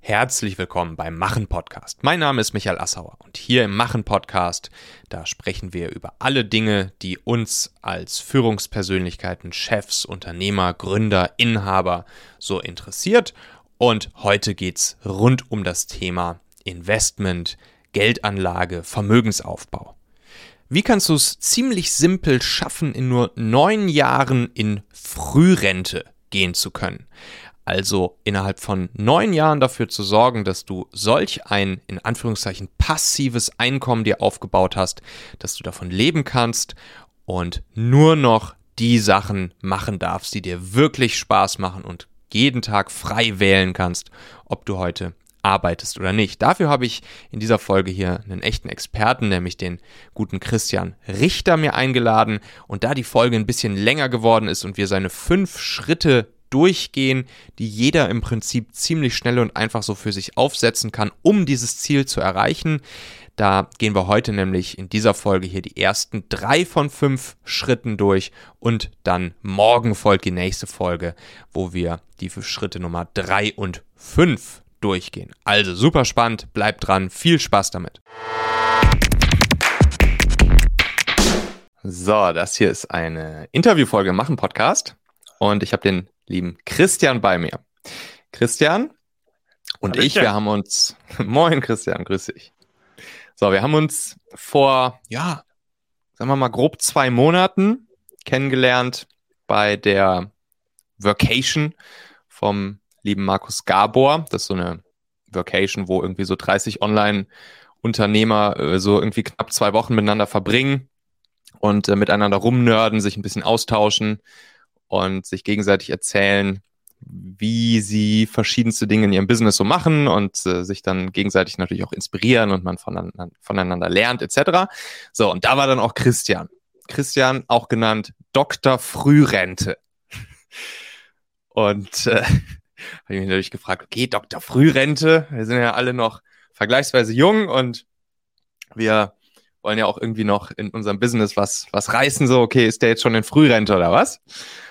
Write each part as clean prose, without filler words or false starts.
Herzlich willkommen beim Machen-Podcast. Mein Name ist Michael Assauer und hier im Machen-Podcast, da sprechen wir über alle Dinge, die uns als Führungspersönlichkeiten, Chefs, Unternehmer, Gründer, Inhaber so interessiert. Und heute geht's rund um das Thema Investment, Geldanlage, Vermögensaufbau. Wie kannst du es ziemlich simpel schaffen, in nur 9 Jahren in Frührente gehen zu können? Also innerhalb von 9 Jahren dafür zu sorgen, dass du solch ein, in Anführungszeichen, passives Einkommen dir aufgebaut hast, dass du davon leben kannst und nur noch die Sachen machen darfst, die dir wirklich Spaß machen und jeden Tag frei wählen kannst, ob du heute arbeitest oder nicht. Dafür habe ich in dieser Folge hier einen echten Experten, nämlich den guten Christian Richter, mir eingeladen. Und da die Folge ein bisschen länger geworden ist und wir seine 5 Schritte durchgehen, die jeder im Prinzip ziemlich schnell und einfach so für sich aufsetzen kann, um dieses Ziel zu erreichen. Da gehen wir heute nämlich in dieser Folge hier die ersten 3 von 5 Schritten durch und dann morgen folgt die nächste Folge, wo wir die Schritte Nummer 3 und 5 durchgehen. Also super spannend, bleibt dran, viel Spaß damit. So, das hier ist eine Interviewfolge im Machen-Podcast und ich habe den lieben Christian bei mir. Christian und Hallöchen. wir haben uns... Moin Christian, grüß dich. So, wir haben uns vor, sagen wir mal grob 2 Monaten kennengelernt bei der Workation vom lieben Markus Gabor. Das ist so eine Workation, wo irgendwie so 30 Online-Unternehmer so irgendwie knapp 2 Wochen miteinander verbringen und miteinander rumnörden, sich ein bisschen austauschen und sich gegenseitig erzählen, wie sie verschiedenste Dinge in ihrem Business so machen und sich dann gegenseitig natürlich auch inspirieren und man voneinander lernt etc. So, und da war dann auch Christian. Christian, auch genannt Dr. Frührente. Und habe ich mich natürlich gefragt, okay, Dr. Frührente, wir sind ja alle noch vergleichsweise jung und wir wollen ja auch irgendwie noch in unserem Business was reißen, so, okay, ist der jetzt schon in Frührente oder was?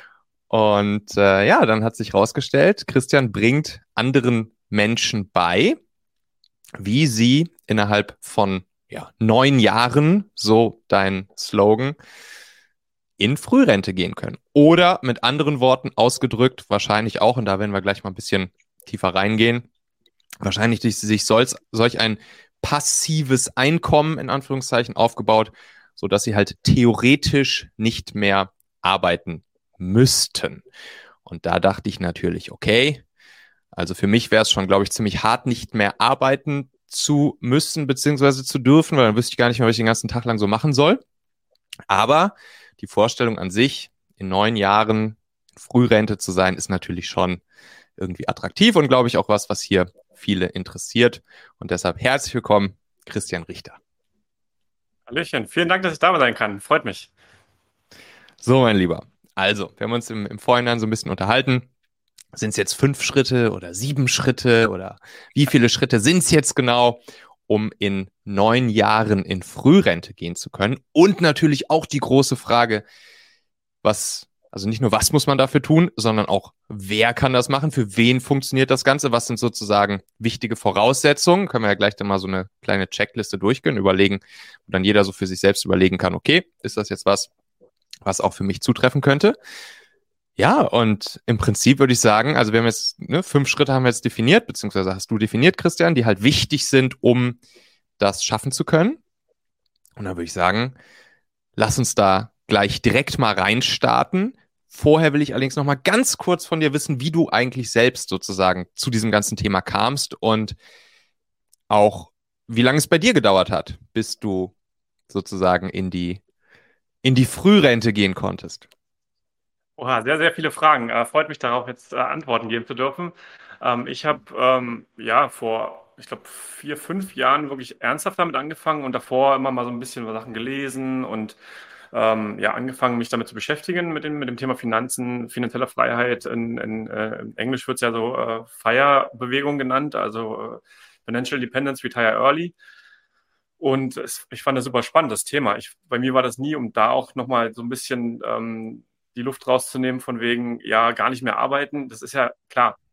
Und dann hat sich rausgestellt, Christian bringt anderen Menschen bei, wie sie innerhalb von 9 Jahren, so dein Slogan, in Frührente gehen können. Oder mit anderen Worten ausgedrückt, wahrscheinlich auch, und da werden wir gleich mal ein bisschen tiefer reingehen, wahrscheinlich sich solch ein passives Einkommen, in Anführungszeichen, aufgebaut, sodass sie halt theoretisch nicht mehr arbeiten müssten. Und da dachte ich natürlich, okay, also für mich wäre es schon, glaube ich, ziemlich hart, nicht mehr arbeiten zu müssen, beziehungsweise zu dürfen, weil dann wüsste ich gar nicht mehr, was ich den ganzen Tag lang so machen soll. Aber die Vorstellung an sich, in 9 Jahren Frührente zu sein, ist natürlich schon irgendwie attraktiv und, glaube ich, auch was hier viele interessiert. Und deshalb herzlich willkommen, Christian Richter. Hallöchen, vielen Dank, dass ich da sein kann. Freut mich. So, mein Lieber. Also, wir haben uns im Vorhinein so ein bisschen unterhalten. Sind es jetzt 5 Schritte oder 7 Schritte oder wie viele Schritte sind es jetzt genau, um in 9 Jahren in Frührente gehen zu können? Und natürlich auch die große Frage, also nicht nur was muss man dafür tun, sondern auch wer kann das machen, für wen funktioniert das Ganze, was sind sozusagen wichtige Voraussetzungen? Können wir ja gleich dann mal so eine kleine Checkliste durchgehen, überlegen, wo dann jeder so für sich selbst überlegen kann, okay, ist das jetzt was auch für mich zutreffen könnte? Ja, und im Prinzip würde ich sagen, also wir haben jetzt 5 Schritte haben wir jetzt definiert, beziehungsweise hast du definiert, Christian, die halt wichtig sind, um das schaffen zu können. Und dann würde ich sagen, lass uns da gleich direkt mal reinstarten. Vorher will ich allerdings noch mal ganz kurz von dir wissen, wie du eigentlich selbst sozusagen zu diesem ganzen Thema kamst und auch, wie lange es bei dir gedauert hat, bis du sozusagen in die Frührente gehen konntest. Oha, sehr, sehr viele Fragen. Freut mich darauf, jetzt Antworten geben zu dürfen. Ich habe vor, ich glaube, 4, 5 Jahren wirklich ernsthaft damit angefangen und davor immer mal so ein bisschen Sachen gelesen und angefangen, mich damit zu beschäftigen mit dem Thema Finanzen, finanzielle Freiheit. In Englisch wird es ja so FIRE-Bewegung genannt, also Financial Independence, Retire Early. Und ich fand das super spannend, das Thema. Bei mir war das nie, um da auch nochmal so ein bisschen die Luft rauszunehmen von wegen, ja, gar nicht mehr arbeiten. Das ist ja klar,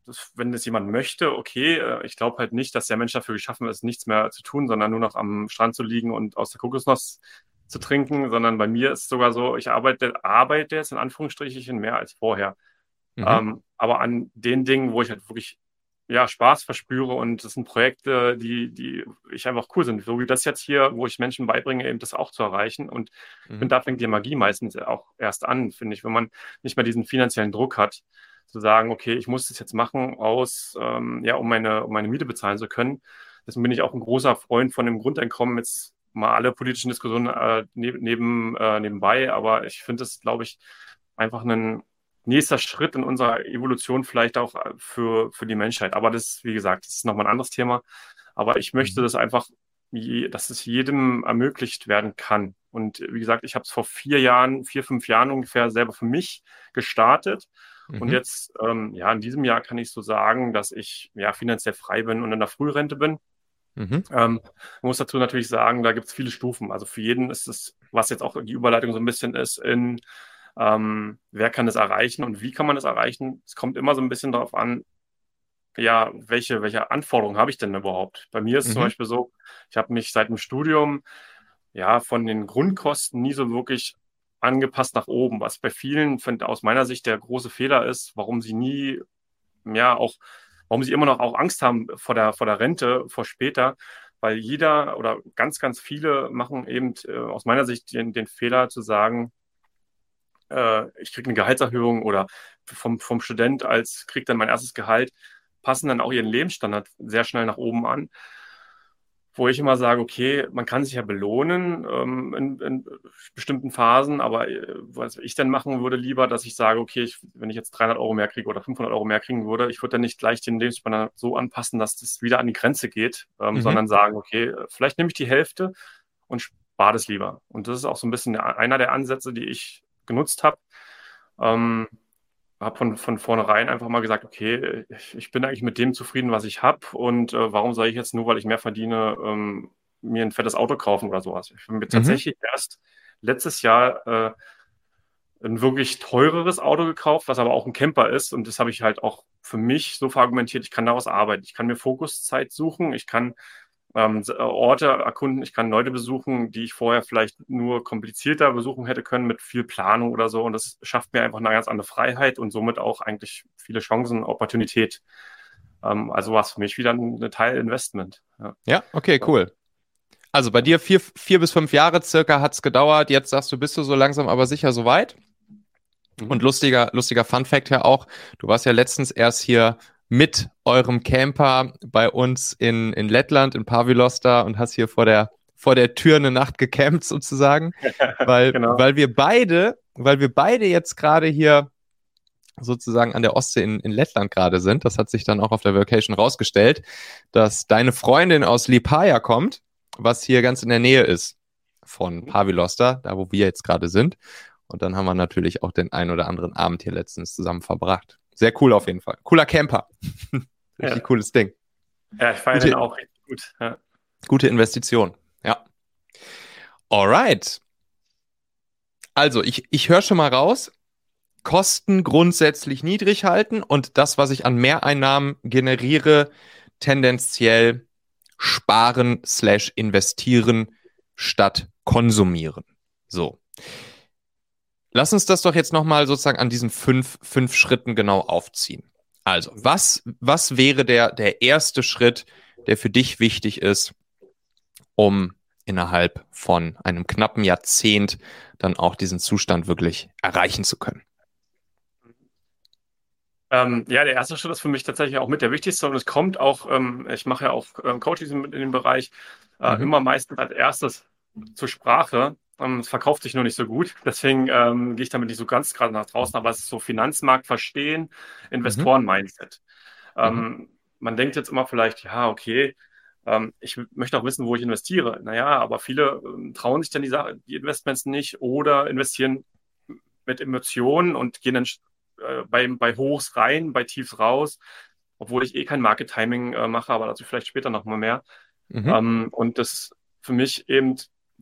wenn das jemand möchte, okay, ich glaube halt nicht, dass der Mensch dafür geschaffen ist, nichts mehr zu tun, sondern nur noch am Strand zu liegen und aus der Kokosnuss zu trinken, sondern bei mir ist es sogar so, ich arbeite jetzt in Anführungsstrichen mehr als vorher. Mhm. Aber an den Dingen, wo ich halt wirklich ja, Spaß verspüre und das sind Projekte, die ich einfach cool sind. So wie das jetzt hier, wo ich Menschen beibringe, eben das auch zu erreichen. Und ich Mhm. finde, da fängt die Magie meistens auch erst an, finde ich, wenn man nicht mehr diesen finanziellen Druck hat, zu sagen, okay, ich muss das jetzt machen ja, um meine Miete bezahlen zu können. Deswegen bin ich auch ein großer Freund von dem Grundeinkommen. Jetzt mal alle politischen Diskussionen nebenbei, aber ich finde es, glaube ich, einfach ein nächster Schritt in unserer Evolution vielleicht auch für die Menschheit. Aber das, wie gesagt, das ist nochmal ein anderes Thema. Aber ich möchte Mhm. das einfach, dass es jedem ermöglicht werden kann. Und wie gesagt, ich habe es vor 4, 5 Jahren ungefähr selber für mich gestartet. Und Mhm. jetzt, ja, in diesem Jahr kann ich so sagen, dass ich ja finanziell frei bin und in der Frührente bin. Mhm. Man muss dazu natürlich sagen, da gibt es viele Stufen. Also für jeden ist es, was jetzt auch die Überleitung so ein bisschen ist, wer kann es erreichen und wie kann man es erreichen? Es kommt immer so ein bisschen darauf an, ja, welche Anforderungen habe ich denn überhaupt? Bei mir ist es zum Mhm. Beispiel so, ich habe mich seit dem Studium ja von den Grundkosten nie so wirklich angepasst nach oben, was bei vielen aus meiner Sicht der große Fehler ist, warum sie nie, ja, auch, warum sie immer noch auch Angst haben vor der Rente, vor später, weil jeder oder ganz, ganz viele machen eben aus meiner Sicht den Fehler zu sagen, ich kriege eine Gehaltserhöhung oder vom Student kriege dann mein erstes Gehalt, passen dann auch ihren Lebensstandard sehr schnell nach oben an, wo ich immer sage, okay, man kann sich ja belohnen in bestimmten Phasen, aber was ich dann machen würde, lieber, dass ich sage, okay, wenn ich jetzt 300 € mehr kriege oder 500 € mehr kriegen würde, ich würde dann nicht gleich den Lebensstandard so anpassen, dass das wieder an die Grenze geht, Mhm. sondern sagen, okay, vielleicht nehme ich die Hälfte und spare das lieber. Und das ist auch so ein bisschen einer der Ansätze, die ich genutzt habe. Ähm, habe von vornherein einfach mal gesagt, okay, ich bin eigentlich mit dem zufrieden, was ich habe und warum soll ich jetzt nur, weil ich mehr verdiene, mir ein fettes Auto kaufen oder sowas. Ich habe mir Mhm. tatsächlich erst letztes Jahr ein wirklich teureres Auto gekauft, was aber auch ein Camper ist und das habe ich halt auch für mich so verargumentiert, ich kann daraus arbeiten, ich kann mir Fokuszeit suchen, ich kann Orte erkunden, ich kann Leute besuchen, die ich vorher vielleicht nur komplizierter besuchen hätte können mit viel Planung oder so. Und das schafft mir einfach eine ganz andere Freiheit und somit auch eigentlich viele Chancen, Opportunität. Also war es für mich wieder ein Teil Investment. Ja. Ja, okay, cool. Also bei dir 4 bis 5 Jahre circa hat es gedauert. Jetzt sagst du, bist du so langsam aber sicher soweit. Und Mhm. lustiger Fun Fact ja auch, du warst ja letztens erst hier mit eurem Camper bei uns in Lettland, in Pavilosta und hast hier vor der Tür eine Nacht gecampt sozusagen, weil, Genau. weil wir beide jetzt gerade hier sozusagen an der Ostsee in Lettland gerade sind. Das hat sich dann auch auf der Vacation rausgestellt, dass deine Freundin aus Liepāja kommt, was hier ganz in der Nähe ist von Mhm. Pavilosta, da wo wir jetzt gerade sind. Und dann haben wir natürlich auch den einen oder anderen Abend hier letztens zusammen verbracht. Sehr cool auf jeden Fall. Cooler Camper. Richtig Ja. cooles Ding. Ja, ich feiere den Gute, auch richtig gut. Ja. gute Investition. Ja. Alright. Also, ich höre schon mal raus. Kosten grundsätzlich niedrig halten und das, was ich an Mehreinnahmen generiere, tendenziell sparen slash investieren statt konsumieren. So. Lass uns das doch jetzt nochmal sozusagen an diesen fünf Schritten genau aufziehen. Also, Mhm. was wäre der erste Schritt, der für dich wichtig ist, um innerhalb von einem knappen Jahrzehnt dann auch diesen Zustand wirklich erreichen zu können? Ja, der erste Schritt ist für mich tatsächlich auch mit der wichtigste und es kommt auch, ich mache ja auch Coachings in dem Bereich, Mhm. immer meistens als erstes zur Sprache. Es verkauft sich nur nicht so gut, deswegen gehe ich damit nicht so ganz gerade nach draußen, aber es ist so Finanzmarkt verstehen, Mhm. Investoren-Mindset. Mhm. Man denkt jetzt immer vielleicht, ja, okay, ich möchte auch wissen, wo ich investiere. Naja, aber viele trauen sich dann die Investments nicht oder investieren mit Emotionen und gehen dann bei Hochs rein, bei Tiefs raus, obwohl ich eh kein Market Timing mache, aber dazu vielleicht später nochmal mehr. Mhm. Und das für mich eben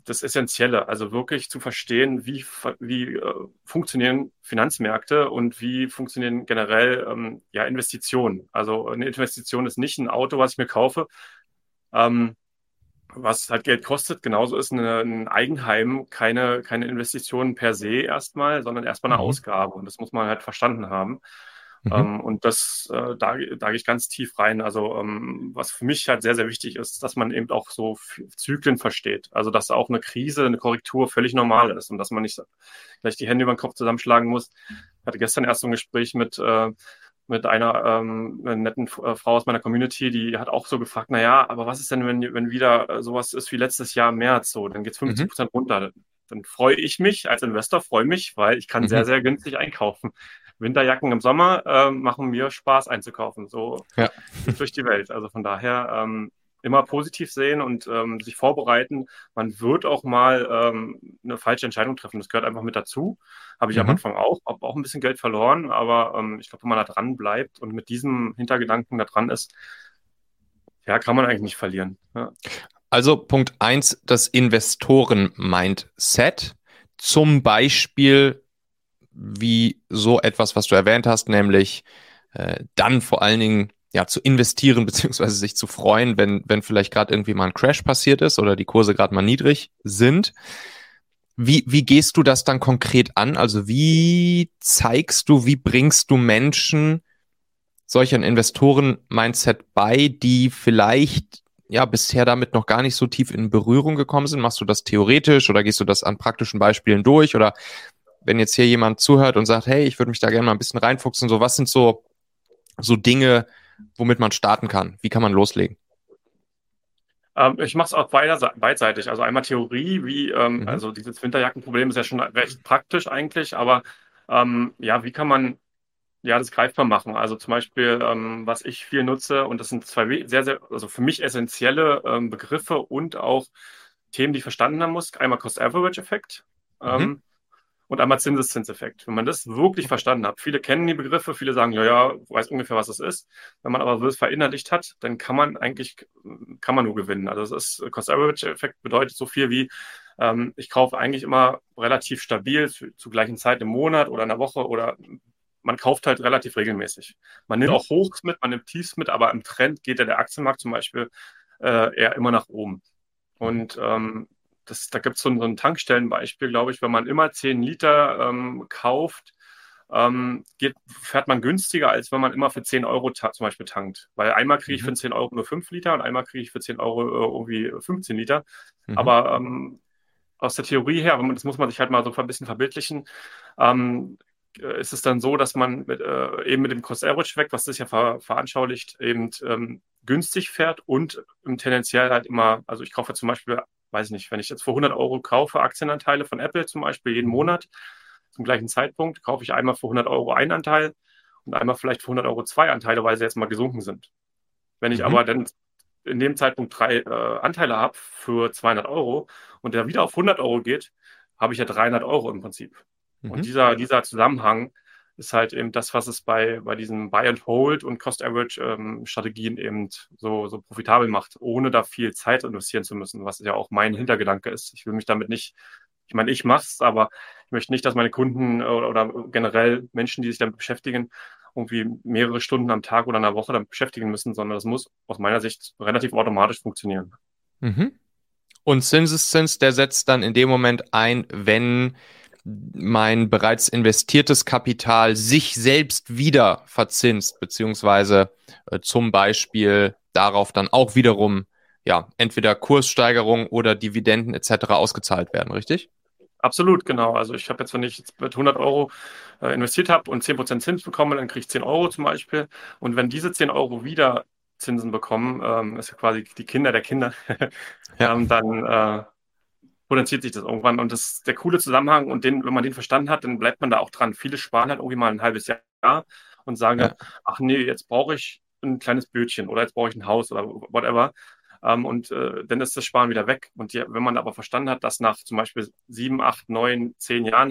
das Essentielle, also wirklich zu verstehen, wie funktionieren Finanzmärkte und wie funktionieren generell ja, Investitionen. Also eine Investition ist nicht ein Auto, was ich mir kaufe, ähm, was halt Geld kostet. Genauso ist ein Eigenheim keine Investition per se erstmal, sondern erstmal eine Mhm. Ausgabe. Und das muss man halt verstanden haben. Mhm. Und da gehe ich ganz tief rein. Also was für mich halt sehr, sehr wichtig ist, dass man eben auch so Zyklen versteht. Also dass auch eine Krise, eine Korrektur völlig normal ist und dass man nicht gleich die Hände über den Kopf zusammenschlagen muss. Ich hatte gestern erst so ein Gespräch mit einer netten Frau aus meiner Community, die hat auch so gefragt, na ja, aber was ist denn, wenn wieder sowas ist wie letztes Jahr im März, so, dann geht's Mhm. 50% runter. Dann freue ich mich als Investor, freue mich, weil ich kann sehr, Mhm. sehr günstig einkaufen. Winterjacken im Sommer machen mir Spaß einzukaufen. So Ja. geht's durch die Welt. Also von daher immer positiv sehen und sich vorbereiten. Man wird auch mal eine falsche Entscheidung treffen. Das gehört einfach mit dazu. Habe ich am Mhm. Anfang auch. Habe auch ein bisschen Geld verloren, aber ich glaube, wenn man da dran bleibt und mit diesem Hintergedanken da dran ist, ja, kann man eigentlich nicht verlieren. Ja. Also Punkt eins, das Investoren-Mindset. Zum Beispiel wie so etwas, was du erwähnt hast, nämlich dann vor allen Dingen ja zu investieren beziehungsweise sich zu freuen, wenn vielleicht gerade irgendwie mal ein Crash passiert ist oder die Kurse gerade mal niedrig sind. Wie gehst du das dann konkret an? Also wie zeigst du, wie bringst du Menschen solch ein Investoren-Mindset bei, die vielleicht ja bisher damit noch gar nicht so tief in Berührung gekommen sind? Machst du das theoretisch oder gehst du das an praktischen Beispielen durch? Oder wenn jetzt hier jemand zuhört und sagt, hey, ich würde mich da gerne mal ein bisschen reinfuchsen, so was sind so Dinge, womit man starten kann? Wie kann man loslegen? Ich mache es auch beidseitig. Also einmal Theorie, Mhm. also dieses Winterjackenproblem ist ja schon recht praktisch eigentlich, aber ja, wie kann man ja, das greifbar machen. Also zum Beispiel, was ich viel nutze, und das sind zwei sehr, sehr, also für mich essentielle Begriffe und auch Themen, die ich verstanden haben muss. Einmal Cost-Average-Effekt Mhm. und einmal Zinseszinseffekt. Wenn man das wirklich Okay. verstanden hat, viele kennen die Begriffe, viele sagen, ja, ja, weiß ungefähr, was es ist. Wenn man aber das verinnerlicht hat, dann kann man nur gewinnen. Also das ist Cost-Average-Effekt bedeutet so viel wie, ich kaufe eigentlich immer relativ stabil zu gleichen Zeit im Monat oder in der Woche oder man kauft halt relativ regelmäßig. Man nimmt Mhm. auch Hochs mit, man nimmt Tiefs mit, aber im Trend geht ja der Aktienmarkt zum Beispiel eher immer nach oben. Mhm. Und da gibt es so ein Tankstellenbeispiel, glaube ich, wenn man immer 10 Liter kauft, fährt man günstiger, als wenn man immer für 10 Euro zum Beispiel tankt. Weil einmal kriege ich Mhm. für 10 Euro nur 5 Liter und einmal kriege ich für 10 Euro irgendwie 15 Liter. Mhm. Aber aus der Theorie her, das muss man sich halt mal so ein bisschen verbildlichen, ähm, ist es dann so, dass man eben mit dem Cost-Average-Effekt, was das ja veranschaulicht, eben günstig fährt und tendenziell halt immer, also ich kaufe zum Beispiel, weiß ich nicht, wenn ich jetzt für 100 Euro kaufe, Aktienanteile von Apple zum Beispiel jeden Mhm. Monat zum gleichen Zeitpunkt, kaufe ich einmal für 100 Euro einen Anteil und einmal vielleicht für 100 Euro zwei Anteile, weil sie jetzt mal gesunken sind. Wenn ich Mhm. aber dann in dem Zeitpunkt drei Anteile habe für 200 Euro und der wieder auf 100 Euro geht, habe ich ja 300 Euro im Prinzip. Und Mhm. dieser Zusammenhang ist halt eben das, was es bei diesen Buy and Hold und Cost Average Strategien eben so profitabel macht, ohne da viel Zeit investieren zu müssen, was ja auch mein Hintergedanke ist. Ich will mich damit nicht, ich meine, ich mache es, aber ich möchte nicht, dass meine Kunden oder generell Menschen, die sich damit beschäftigen, irgendwie mehrere Stunden am Tag oder in einer Woche damit beschäftigen müssen, sondern das muss aus meiner Sicht relativ automatisch funktionieren. Mhm. Und Zinseszins, der setzt dann in dem Moment ein, wenn mein bereits investiertes Kapital sich selbst wieder verzinst, beziehungsweise zum Beispiel darauf dann auch wiederum, ja, entweder Kurssteigerung oder Dividenden etc. ausgezahlt werden, richtig? Absolut, genau. Also ich habe jetzt, wenn ich jetzt mit 100 Euro investiert habe und 10% Zins bekomme, dann kriege ich 10 Euro zum Beispiel. Und wenn diese 10 Euro wieder Zinsen bekommen, ist ja quasi die Kinder der Kinder, Ja, dann potenziert sich das irgendwann. Und das ist der coole Zusammenhang. Und wenn man den verstanden hat, dann bleibt man da auch dran. Viele sparen halt irgendwie mal ein halbes Jahr und sagen dann, ja, ach nee, jetzt brauche ich ein kleines Bötchen oder jetzt brauche ich ein Haus oder whatever. Und dann ist das Sparen wieder weg. Und wenn man aber verstanden hat, dass nach zum Beispiel 7, 8, 9, 10 Jahren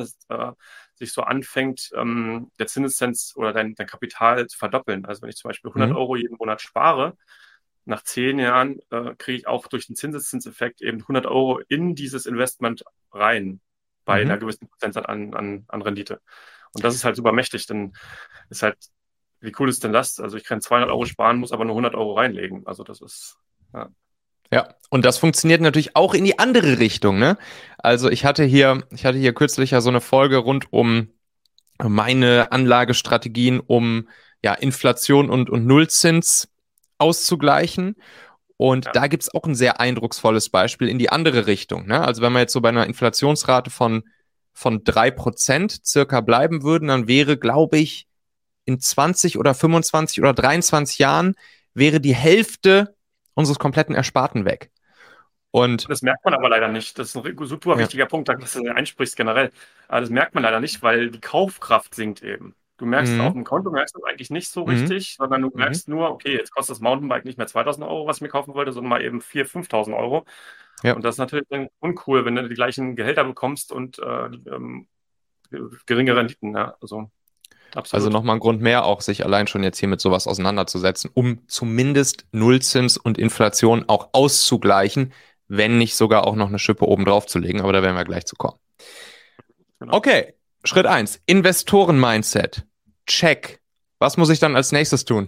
sich so anfängt, der Zinseszins oder dein Kapital zu verdoppeln. Also wenn ich zum Beispiel 100 mhm. Euro jeden Monat spare, nach 10 Jahren kriege ich auch durch den Zinseszinseffekt eben 100 Euro in dieses Investment rein, bei einer Mhm. gewissen Prozentsatz an Rendite. Und das ist halt super mächtig, denn ist halt, wie cool ist denn das? Also ich kann 200 Euro sparen, muss aber nur 100 Euro reinlegen. Also das ist, ja. Ja, und das funktioniert natürlich auch in die andere Richtung, ne? Also ich hatte hier kürzlich ja so eine Folge rund um meine Anlagestrategien, um ja Inflation und Nullzins auszugleichen. Und Ja. da gibt's auch ein sehr eindrucksvolles Beispiel in die andere Richtung, ne? Also wenn wir jetzt so bei einer Inflationsrate von 3% circa bleiben würden, dann wäre, glaube ich, in 20 oder 25 oder 23 Jahren wäre die Hälfte unseres kompletten Ersparten weg. Und Das merkt man aber leider nicht. Das ist ein super ja, wichtiger Punkt, dass du einsprichst generell. Aber das merkt man leider nicht, weil die Kaufkraft sinkt eben. Du merkst auf mhm, dem Konto, merkst du eigentlich nicht so mhm, richtig, sondern du mhm, merkst nur, okay, jetzt kostet das Mountainbike nicht mehr 2.000 Euro, was ich mir kaufen wollte, sondern mal eben 4.000, 5.000 Euro. ja. Und das ist natürlich dann uncool, wenn du die gleichen Gehälter bekommst und geringe Renditen. Ja, also Also absolut. nochmal ein Grund mehr, auch sich allein schon jetzt hier mit sowas auseinanderzusetzen, um zumindest Nullzins und Inflation auch auszugleichen, wenn nicht sogar auch noch eine Schippe oben drauf zu legen. Aber da werden wir gleich zu kommen. Genau. Okay, Schritt eins: Investoren-Mindset. Check. Was muss ich dann als nächstes tun?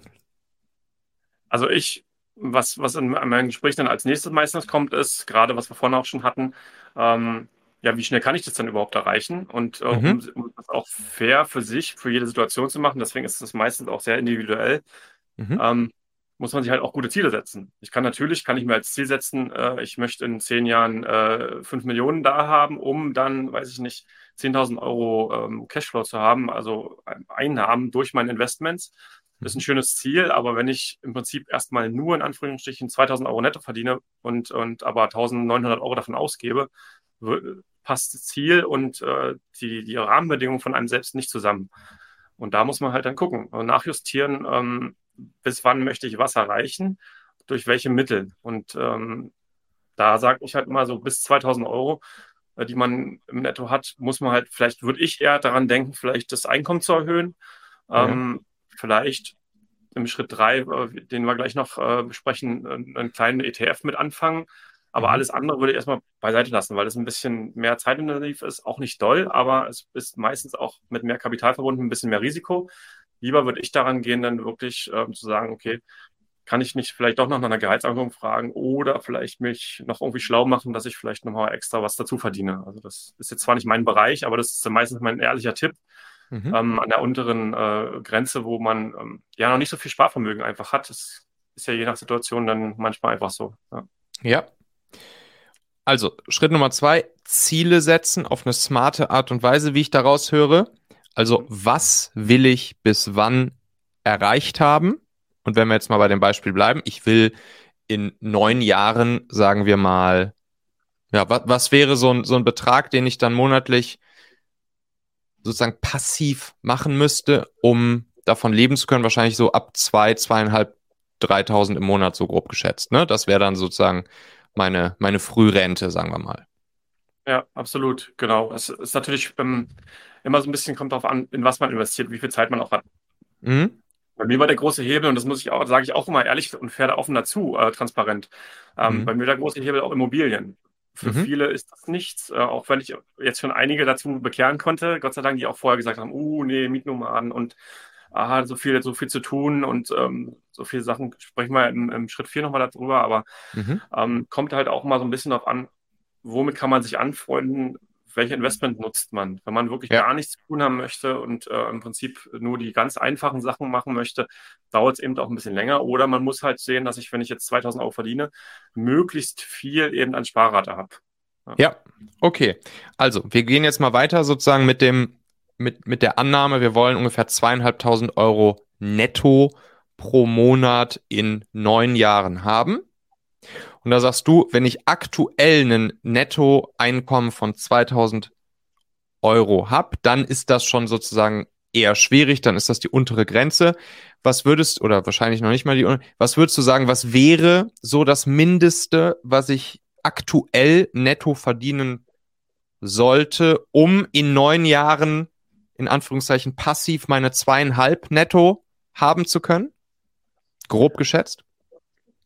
Also was in meinem Gespräch dann als nächstes meistens kommt, ist, gerade was wir vorhin auch schon hatten, ja, wie schnell kann ich das dann überhaupt erreichen? Und Mhm. um das auch fair für sich, für jede Situation zu machen, deswegen ist das meistens auch sehr individuell, Mhm. ähm, muss man sich halt auch gute Ziele setzen. Kann ich mir als Ziel setzen, ich möchte in 10 Jahren 5 Millionen da haben, um dann, weiß ich nicht, 10.000 Euro Cashflow zu haben, also Einnahmen durch meine Investments. Ist ein Mhm. schönes Ziel, aber wenn ich im Prinzip erstmal nur in Anführungsstrichen 2.000 Euro netto verdiene und aber 1.900 Euro davon ausgebe, passt das Ziel und die Rahmenbedingungen von einem selbst nicht zusammen. Und da muss man halt dann gucken, nachjustieren, bis wann möchte ich was erreichen, durch welche Mittel. Und da sage ich halt immer so, bis 2.000 Euro, die man im Netto hat, muss man halt, vielleicht würde ich eher daran denken, vielleicht das Einkommen zu erhöhen. Ja. Vielleicht im Schritt 3, den wir gleich noch besprechen, einen kleinen ETF mit anfangen. Aber Mhm. alles andere würde ich erstmal beiseite lassen, weil es ein bisschen mehr zeitintensiv ist. Auch nicht doll, aber es ist meistens auch mit mehr Kapital verbunden, ein bisschen mehr Risiko. Lieber würde ich daran gehen, dann wirklich zu sagen, okay, kann ich nicht vielleicht doch noch nach einer Gehaltserhöhung fragen oder vielleicht mich noch irgendwie schlau machen, dass ich vielleicht nochmal extra was dazu verdiene. Also das ist jetzt zwar nicht mein Bereich, aber das ist meistens mein ehrlicher Tipp, Mhm. an der unteren Grenze, wo man ja noch nicht so viel Sparvermögen einfach hat. Das ist ja je nach Situation dann manchmal einfach so. Ja. Ja. Also, Schritt Nummer 2: Ziele setzen auf eine smarte Art und Weise, wie ich daraus höre. Also, Mhm. was will ich bis wann erreicht haben? Und wenn wir jetzt mal bei dem Beispiel bleiben, ich will in 9 Jahren, sagen wir mal, ja, was wäre so ein Betrag, den ich dann monatlich sozusagen passiv machen müsste, um davon leben zu können? Wahrscheinlich so ab 2.500, 3.000 im Monat, so grob geschätzt, ne? Das wäre dann sozusagen meine Frührente, sagen wir mal. Ja, absolut, genau. Es ist natürlich immer so ein bisschen, kommt darauf an, in was man investiert, wie viel Zeit man auch hat. Mhm. Bei mir war der große Hebel, und das muss ich auch, sage ich auch immer ehrlich und fair offen dazu, transparent. Mhm. Bei mir der große Hebel auch Immobilien. Für Mhm. viele ist das nichts, auch wenn ich jetzt schon einige dazu bekehren konnte, Gott sei Dank, die auch vorher gesagt haben, nee, Mietnomaden und so viel zu tun und so viele Sachen, sprechen wir im Schritt 4 nochmal darüber, aber Mhm. kommt halt auch mal so ein bisschen darauf an, womit kann man sich anfreunden, welche Investment nutzt man. Wenn man wirklich Ja. gar nichts zu tun haben möchte und im Prinzip nur die ganz einfachen Sachen machen möchte, dauert es eben auch ein bisschen länger. Oder man muss halt sehen, dass ich, wenn ich jetzt 2.000 Euro verdiene, möglichst viel eben an Sparrate habe. Ja. Ja. Okay. Also, wir gehen jetzt mal weiter sozusagen mit der Annahme, wir wollen ungefähr 2.500 Euro netto pro Monat in 9 Jahren haben. Und da sagst du, wenn ich aktuell ein Nettoeinkommen von 2.000 Euro habe, dann ist das schon sozusagen eher schwierig, dann ist das die untere Grenze. Oder wahrscheinlich noch nicht mal was würdest du sagen, was wäre so das Mindeste, was ich aktuell netto verdienen sollte, um in 9 Jahren, in Anführungszeichen, passiv meine 2,5 netto haben zu können? Grob geschätzt?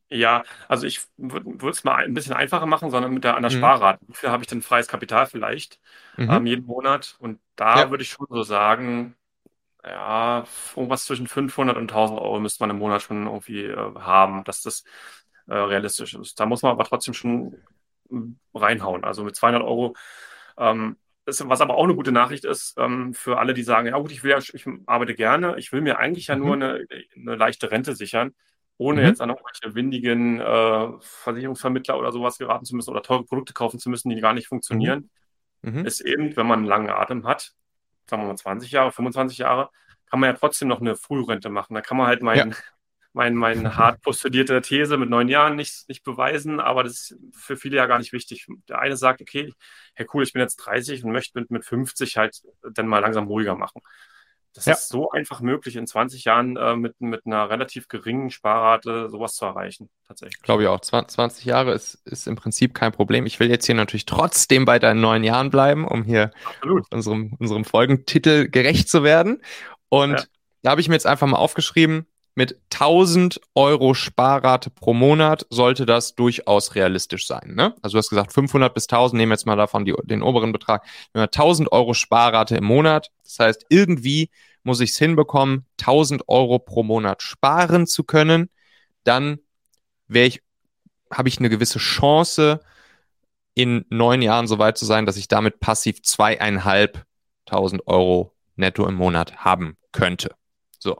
Ja, also ich würde es mal ein bisschen einfacher machen, sondern an der Mhm. Sparrate. Wie viel habe ich denn freies Kapital vielleicht Mhm. jeden Monat? Und da Ja, würde ich schon so sagen, ja, irgendwas zwischen 500 und 1000 € müsste man im Monat schon irgendwie haben, dass das realistisch ist. Da muss man aber trotzdem schon reinhauen. Also mit 200 €. Was aber auch eine gute Nachricht ist für alle, die sagen, ja gut, ich arbeite gerne, ich will mir eigentlich ja nur mhm. eine leichte Rente sichern, ohne Mhm. jetzt an irgendwelche windigen Versicherungsvermittler oder sowas geraten zu müssen oder teure Produkte kaufen zu müssen, die gar nicht Mhm. funktionieren, Mhm. ist eben, wenn man einen langen Atem hat, sagen wir mal 20 Jahre, 25 Jahre, kann man ja trotzdem noch eine Frührente machen. Da kann man halt Ja. meine hart postulierte These mit 9 Jahren nicht beweisen, aber das ist für viele ja gar nicht wichtig. Der eine sagt, okay, hey cool, ich bin jetzt 30 und möchte mit 50 halt dann mal langsam ruhiger machen. Das Ja. ist so einfach möglich, in 20 Jahren mit einer relativ geringen Sparrate sowas zu erreichen, tatsächlich. Glaube ich auch. 20 Jahre ist im Prinzip kein Problem. Ich will jetzt hier natürlich trotzdem bei deinen 9 Jahren bleiben, um hier Absolut. unserem Folgentitel gerecht zu werden. Ja. Und da habe ich mir jetzt einfach mal aufgeschrieben, mit 1000 € Sparrate pro Monat sollte das durchaus realistisch sein. Ne? Also du hast gesagt 500 bis 1000, nehmen wir jetzt mal davon den oberen Betrag. Wenn wir 1000 € Sparrate im Monat, das heißt irgendwie muss ich es hinbekommen, 1000 € pro Monat sparen zu können, dann habe ich eine gewisse Chance, in 9 Jahren so weit zu sein, dass ich damit passiv 2500 € netto im Monat haben könnte. So,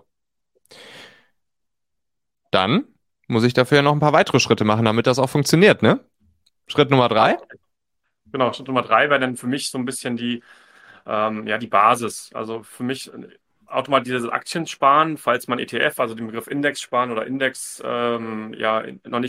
dann muss ich dafür ja noch ein paar weitere Schritte machen, damit das auch funktioniert, ne? Schritt Nummer Ah, 3. genau, Schritt Nummer 3 wäre dann für mich so ein bisschen ja, die Basis. Also für mich automatisierte Aktien sparen, falls man ETF, also den Begriff Index sparen oder Index ja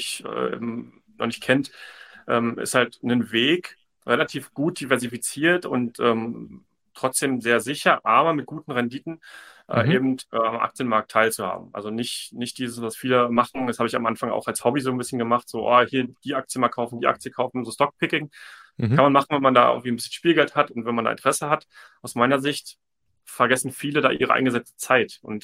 noch nicht kennt, ist halt ein Weg, relativ gut diversifiziert und trotzdem sehr sicher, aber mit guten Renditen Mhm. eben am Aktienmarkt teilzuhaben. Also nicht dieses, was viele machen, das habe ich am Anfang auch als Hobby so ein bisschen gemacht, so oh, hier die Aktie mal kaufen, die Aktie kaufen, so Stockpicking. Mhm. Kann man machen, wenn man da irgendwie ein bisschen Spielgeld hat und wenn man da Interesse hat. Aus meiner Sicht vergessen viele da ihre eingesetzte Zeit. Und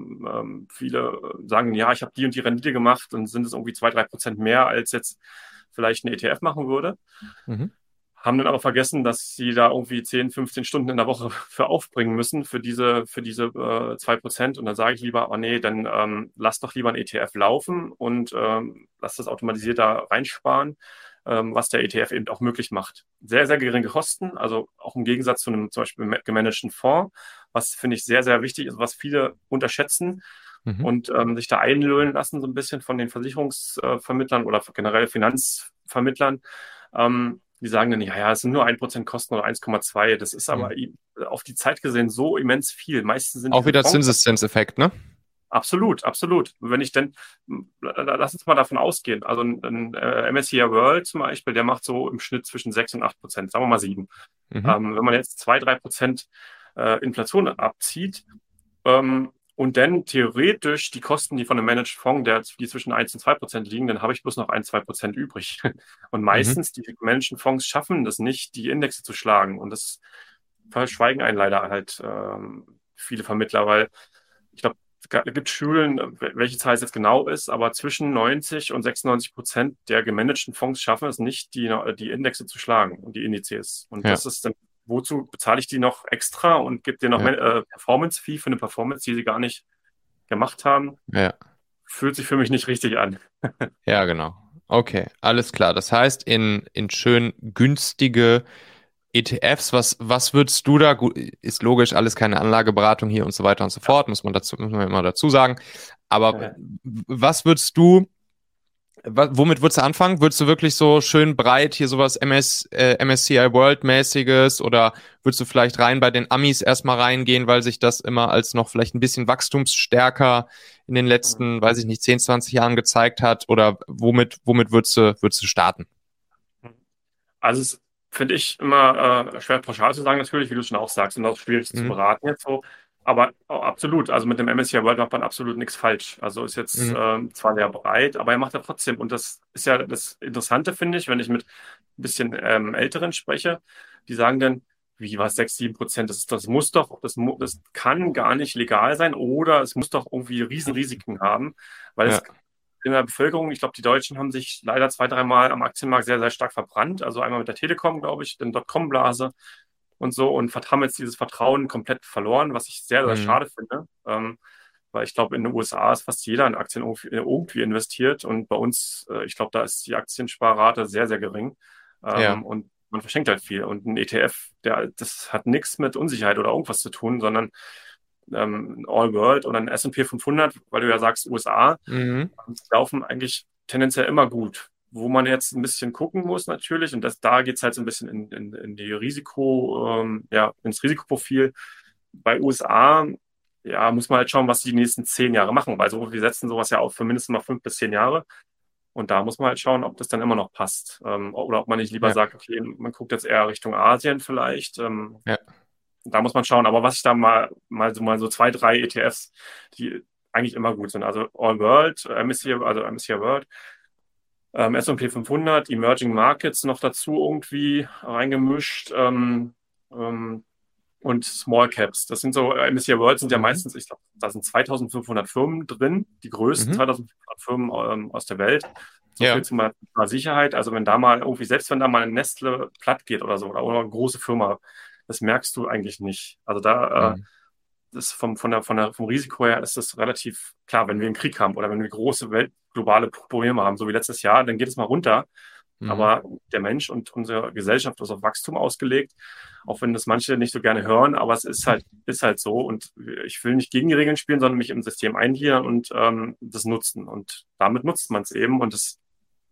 viele sagen, ja, ich habe die und die Rendite gemacht und sind es irgendwie 2-3% mehr, als jetzt vielleicht ein ETF machen würde. Mhm. Haben dann aber vergessen, dass sie da irgendwie 10, 15 Stunden in der Woche für aufbringen müssen, für diese 2%. Und dann sage ich lieber, oh nee, dann lass doch lieber ein ETF laufen und lass das automatisiert da reinsparen, was der ETF eben auch möglich macht. Sehr, sehr geringe Kosten, also auch im Gegensatz zu einem zum Beispiel gemanagten Fonds, was finde ich sehr, sehr wichtig ist, was viele unterschätzen Mhm. und sich da einlullen lassen, so ein bisschen von den Versicherungsvermittlern oder generell Finanzvermittlern. Die sagen dann, ja, ja, es sind nur 1% Kosten oder 1,2. Das ist aber Mhm. auf die Zeit gesehen so immens viel. Meistens sind Auch diese wieder Fonds Zinseszinseffekt, ne? absolut, absolut. Wenn ich denn, lass uns mal davon ausgehen. Also ein MSCI World zum Beispiel, der macht so im Schnitt zwischen 6 und 8%, sagen wir mal 7. Mhm. Wenn man jetzt 2-3% Inflation abzieht, und dann theoretisch die Kosten, die von einem Managed Fonds, die zwischen 1 und 2% liegen, dann habe ich bloß noch 1-2% übrig. Und Mhm. meistens, die gemanagten Fonds schaffen das nicht, die Indexe zu schlagen. Und das verschweigen einen leider halt viele Vermittler, weil ich glaube, es gibt Schulen, welche Zahl es jetzt genau ist, aber zwischen 90 und 96% der gemanagten Fonds schaffen es nicht, die Indexe zu schlagen und die Indizes. Und Ja, das ist dann, wozu bezahle ich die noch extra und gebe dir noch ja, Performance-Fee für eine Performance, die sie gar nicht gemacht haben? ja. Fühlt sich für mich nicht richtig an. Ja, genau. Okay, alles klar. Das heißt, in schön günstige ETFs, was würdest du da, gut, ist logisch, alles keine Anlageberatung hier und so weiter und so fort, muss man immer dazu sagen. Aber Ja. was würdest du, womit würdest du anfangen? Würdest du wirklich so schön breit hier sowas MSCI World mäßiges oder würdest du vielleicht rein bei den Amis erstmal reingehen, weil sich das immer als noch vielleicht ein bisschen wachstumsstärker in den letzten, weiß ich nicht, 10, 20 Jahren gezeigt hat? Oder womit würdest du starten? Also es finde ich immer schwer pauschal zu sagen, natürlich, wie du schon auch sagst, und auch schwierig zu Mhm. beraten jetzt so. Aber absolut, also mit dem MSCI World macht man absolut nichts falsch. Also ist jetzt Mhm. zwar sehr breit, aber er macht ja trotzdem. Und das ist ja das Interessante, finde ich, wenn ich mit ein bisschen Älteren spreche, die sagen dann, wie was, 6-7%, das muss doch, das kann gar nicht legal sein oder es muss doch irgendwie Riesenrisiken haben, weil es Ja. in der Bevölkerung. Ich glaube, die Deutschen haben sich leider 2, 3 Mal am Aktienmarkt sehr, sehr stark verbrannt. Also einmal mit der Telekom, glaube ich, den Dotcom-Blase und so und haben jetzt dieses Vertrauen komplett verloren, was ich sehr, sehr Mhm. schade finde. Weil ich glaube, in den USA ist fast jeder in Aktien irgendwie investiert und bei uns, ich glaube, da ist die Aktiensparrate sehr, sehr gering. Ja. Und man verschenkt halt viel. Und ein ETF, das hat nichts mit Unsicherheit oder irgendwas zu tun, sondern ein All World oder ein S&P 500, weil du ja sagst USA, Mhm. laufen eigentlich tendenziell immer gut. Wo man jetzt ein bisschen gucken muss natürlich, und da geht es halt so ein bisschen in die ins Risikoprofil. Bei USA, ja, muss man halt schauen, was die nächsten 10 Jahre machen, weil so, wir setzen sowas ja auf für mindestens mal 5 bis 10 Jahre. Und da muss man halt schauen, ob das dann immer noch passt. Oder ob man nicht lieber Ja. sagt, okay, man guckt jetzt eher Richtung Asien vielleicht. Ja. Da muss man schauen. Aber was ich da mal so 2, 3 ETFs, die eigentlich immer gut sind. Also All World, MSCI World, S&P 500, Emerging Markets noch dazu irgendwie reingemischt und Small Caps. Das sind so, MSCI World sind ja Mhm. meistens, ich glaube, da sind 2500 Firmen drin, die größten Mhm. 2500 Firmen aus der Welt. So viel Ja. zum Thema Sicherheit. Also wenn da mal irgendwie, selbst wenn da mal ein Nestle platt geht oder so, oder eine große Firma, das merkst du eigentlich nicht. Also da Mhm. das vom Risiko her ist das relativ klar, wenn wir einen Krieg haben oder wenn wir große globale Probleme haben, so wie letztes Jahr, dann geht es mal runter. Mhm. Aber der Mensch und unsere Gesellschaft ist auf Wachstum ausgelegt, auch wenn das manche nicht so gerne hören, aber es ist halt so. Und ich will nicht gegen die Regeln spielen, sondern mich im System eingliedern und das nutzen. Und damit nutzt man es eben. Und das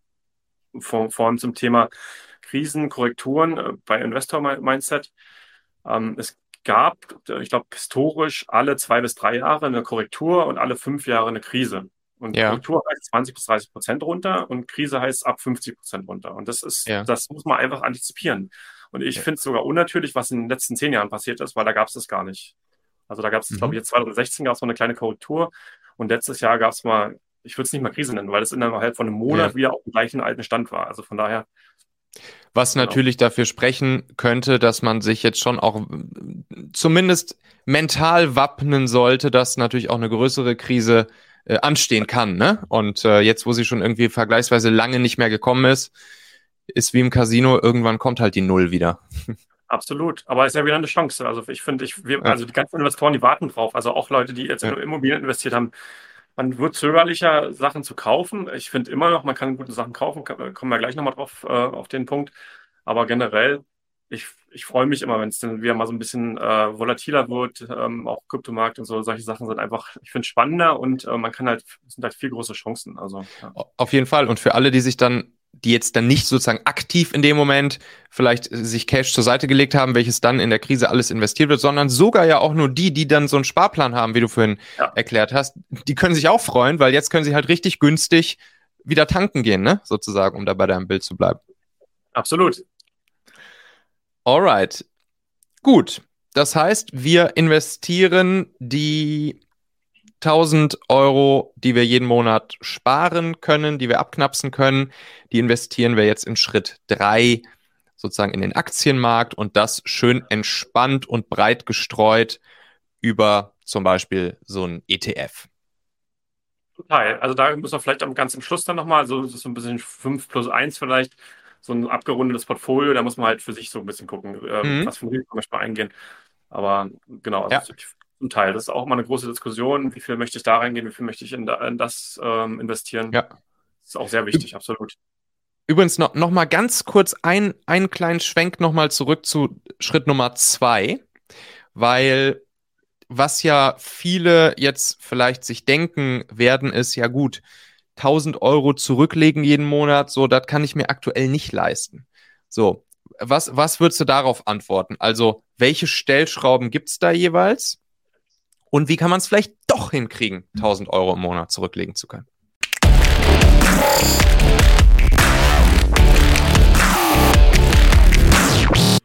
vor allem zum Thema Krisen, Korrekturen bei Investor-Mindset. Es gab, ich glaube, historisch alle 2 bis 3 Jahre eine Korrektur und alle 5 Jahre eine Krise. Und Ja. Korrektur heißt 20 bis 30% runter und Krise heißt ab 50% runter. Und Ja. das muss man einfach antizipieren. Und ich Ja. finde es sogar unnatürlich, was in den letzten 10 Jahren passiert ist, weil da gab es das gar nicht. Also da gab es, glaube Mhm. ich, jetzt 2016 gab es mal eine kleine Korrektur und letztes Jahr gab es mal, ich würde es nicht mal Krise nennen, weil es innerhalb von einem Ja. Monat wieder auf dem gleichen alten Stand war. Also von daher, Was genau. natürlich dafür sprechen könnte, dass man sich jetzt schon auch zumindest mental wappnen sollte, dass natürlich auch eine größere Krise anstehen kann, ne? Und jetzt, wo sie schon irgendwie vergleichsweise lange nicht mehr gekommen ist, ist wie im Casino, irgendwann kommt halt die Null wieder. Absolut. Aber es ist ja wieder eine Chance. Also ich finde, Ja. also die ganzen Investoren, die warten drauf. Also auch Leute, die jetzt in Ja. Immobilien investiert haben. Man wird zögerlicher, Sachen zu kaufen. Ich finde immer noch, man kann gute Sachen kaufen. Kommen wir gleich nochmal drauf, auf den Punkt. Aber generell, ich freue mich immer, wenn es dann wieder mal so ein bisschen volatiler wird. Auch Kryptomarkt und so, solche Sachen sind einfach, ich finde, spannender und man kann halt, es sind halt viel große Chancen. Also, ja. Auf jeden Fall. Und für alle, die jetzt dann nicht sozusagen aktiv in dem Moment vielleicht sich Cash zur Seite gelegt haben, welches dann in der Krise alles investiert wird, sondern sogar ja auch nur die dann so einen Sparplan haben, wie du vorhin Ja, erklärt hast, die können sich auch freuen, weil jetzt können sie halt richtig günstig wieder tanken gehen, ne? Sozusagen, um da bei deinem Bild zu bleiben. absolut. Alright. Gut. Das heißt, wir investieren die 1.000 Euro, die wir jeden Monat sparen können, die wir abknapsen können, die investieren wir jetzt in Schritt 3 sozusagen in den Aktienmarkt und das schön entspannt und breit gestreut über zum Beispiel so ein ETF. Total. Also da müssen wir vielleicht ganz am Schluss dann nochmal, so, das ist so ein bisschen 5 plus 1 vielleicht, so ein abgerundetes Portfolio, da muss man halt für sich so ein bisschen gucken, Mhm. was für ein Risiko möchte man eingehen. Aber genau, also Ja. zum Teil, das ist auch mal eine große Diskussion, wie viel möchte ich da reingehen, wie viel möchte ich in das investieren. Ja. Das ist auch sehr wichtig, absolut. Übrigens noch mal ganz kurz einen kleinen Schwenk noch mal zurück zu Schritt Nummer 2, weil was ja viele jetzt vielleicht sich denken werden, ist ja gut, 1.000 Euro zurücklegen jeden Monat, so, das kann ich mir aktuell nicht leisten. So, was würdest du darauf antworten? Also, welche Stellschrauben gibt es da jeweils? Und wie kann man es vielleicht doch hinkriegen, 1.000 Euro im Monat zurücklegen zu können?